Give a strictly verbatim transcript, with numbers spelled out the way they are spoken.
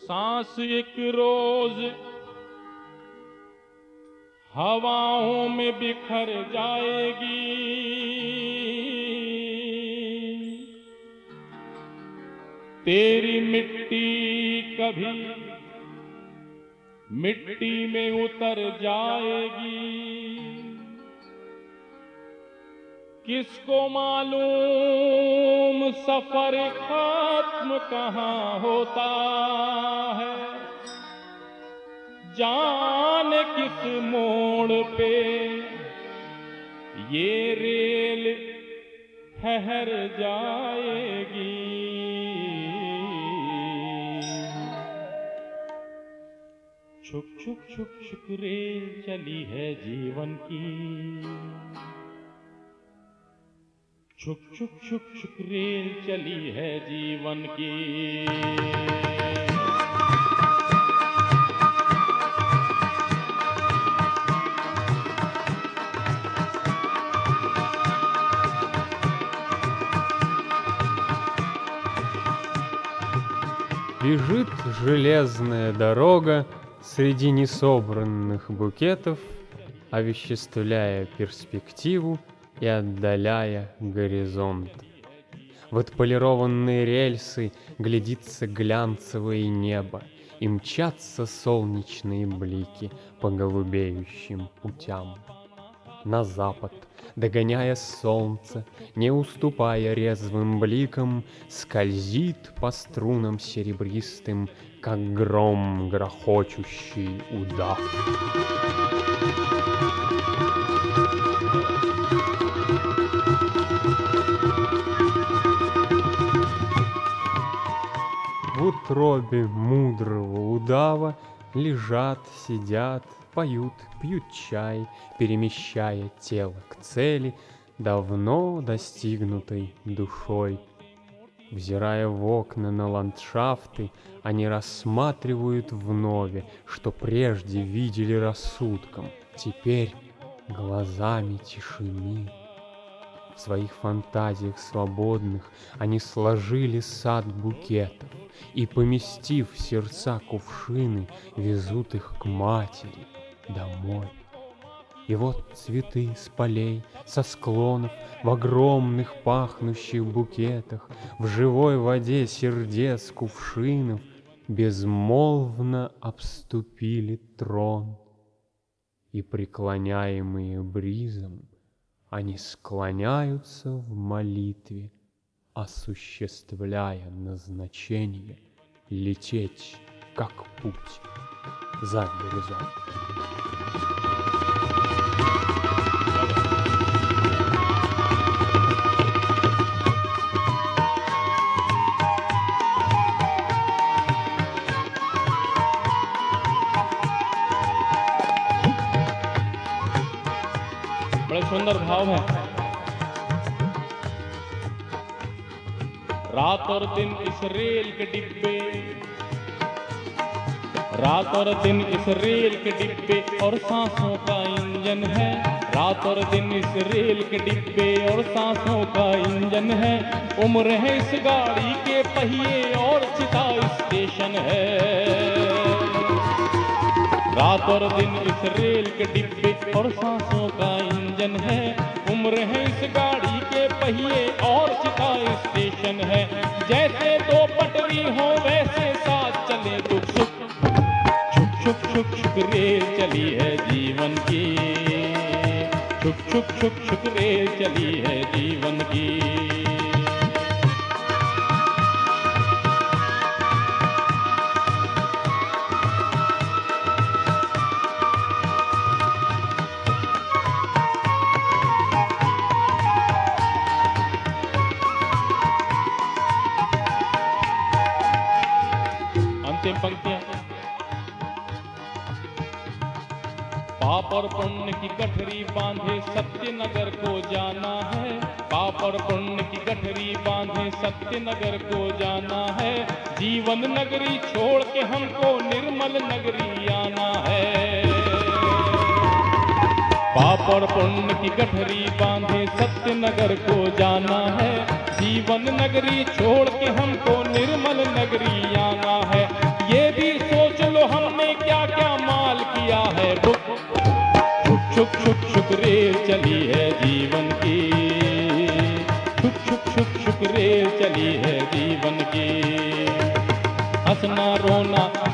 सांस एक रोज हवाओं में बिखर जाएगी, तेरी मिट्टी कभी मिट्टी में उतर जाएगी। किसको मालूम सफर खत्म कहाँ होता है, जाने किस मोड़ पे ये रेल ठहर जाएगी। छुक छुक छुक छुक रेल चली है जीवन की, छुक छुक छुक छुक रेल चली है जीवन की। Бежит железная дорога среди несобранных букетов, овеществляя перспективу и отдаляя горизонт. В отполированные рельсы глядится глянцевое небо, и мчатся солнечные блики по голубеющим путям. На запад, догоняя солнце, не уступая резвым бликам, скользит по струнам серебристым, как гром грохочущий удав. В утробе мудрого удава лежат, сидят, поют, пьют чай, перемещая тело к цели, давно достигнутой душой. Взирая в окна на ландшафты, они рассматривают вновь, что прежде видели рассудком, теперь глазами тишины. В своих фантазиях свободных они сложили сад букетов и, поместив в сердца кувшины, везут их к матери домой. И вот цветы с полей, со склонов, в огромных пахнущих букетах, в живой воде сердец кувшинов безмолвно обступили трон. И, преклоняемые бризом, они склоняются в молитве, осуществляя назначение лететь, как путь, за горизонт. बड़े सुंदर भाव है। रात और दिन इस रेल के डिब्बे, रात और दिन इस रेल के डिब्बे और सांसों का इंजन है। रात और दिन इस रेल के डिब्बे और सांसों का इंजन है। उम्र है इस गाड़ी के पहिए और चिता स्टेशन है। रात और दिन इस रेल के डिब्बे और सांसों का इंजन है। उम्र है इस गाड़ी के पहिए और चिता स्टेशन है। जैसे दो पटरी हो वैसे साथ चले दुख सुख, छुक छुक छुक छुक रेल चली है जीवन की। छुक छुक छुक छुक रेल चली है जीवन की। अंतिम पंक्तियां। पाप और पुण्य की गठरी बांधे सत्य नगर को जाना है। पाप और पुण्य की गठरी बांधे सत्य नगर को जाना है। जीवन नगरी छोड़ के हमको निर्मल नगरी आना है। पाप और पुण्य की गठरी बांधे सत्य नगर को जाना है। जीवन नगरी छोड़ के हमको निर्मल नगरी आना है। ये भी है बुक। शुक शुक शुक रेल चली है जीवन की, शुक शुक शुक शुक रेल चली है जीवन की। हंसना रोना